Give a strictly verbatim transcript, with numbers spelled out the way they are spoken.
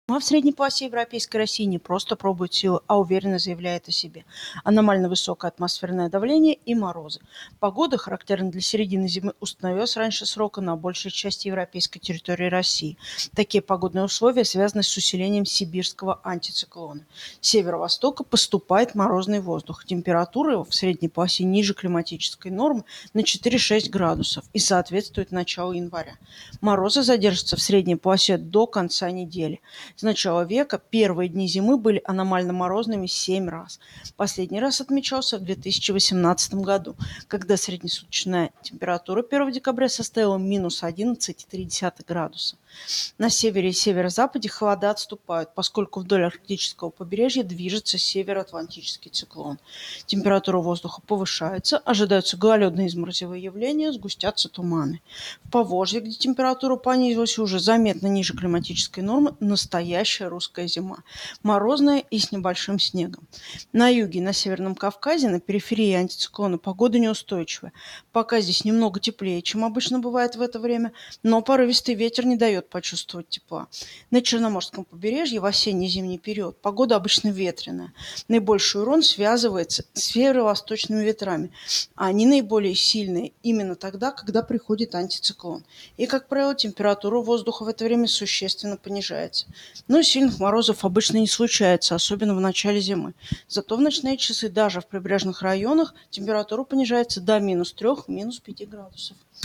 Ну а в средней полосе европейской России не просто пробует силы, а уверенно заявляет о себе. Аномально высокое атмосферное давление и морозы. Погода, характерная для середины зимы, установилась раньше срока на большей части европейской территории России. Такие погодные условия связаны с усилением сибирского антициклона. С северо-востока поступает морозный воздух. Температура в средней полосе ниже климатической нормы на четыре-шесть градусов и соответствует началу января. Морозы задержатся в средней полосе до конца недели. С начала века первые дни зимы были аномально морозными семь раз. Последний раз отмечался в две тысячи восемнадцатом году, когда среднесуточная температура первого декабря составила минус одиннадцать целых три десятых градуса. На севере и северо-западе холода отступают, поскольку вдоль арктического побережья движется североатлантический циклон. Температура воздуха повышается, ожидаются гололедные изморозевые явления, сгустятся туманы. В Поволжье, где температура понизилась уже заметно ниже климатической нормы, настоящая русская зима. Морозная и с небольшим снегом. На юге и на Северном Кавказе, на периферии антициклона, погода неустойчивая. Пока здесь немного теплее, чем обычно бывает в это время, но порывистый ветер не дает почувствовать тепла. На Черноморском побережье в осенне-зимний период погода обычно ветреная. Наибольший урон связывается с северо-восточными ветрами. Они наиболее сильные именно тогда, когда приходит антициклон. И, как правило, температура воздуха в это время существенно понижается. Но сильных морозов обычно не случается, особенно в начале зимы. Зато в ночные часы даже в прибрежных районах температура понижается до минус трёх, минус пяти градусов.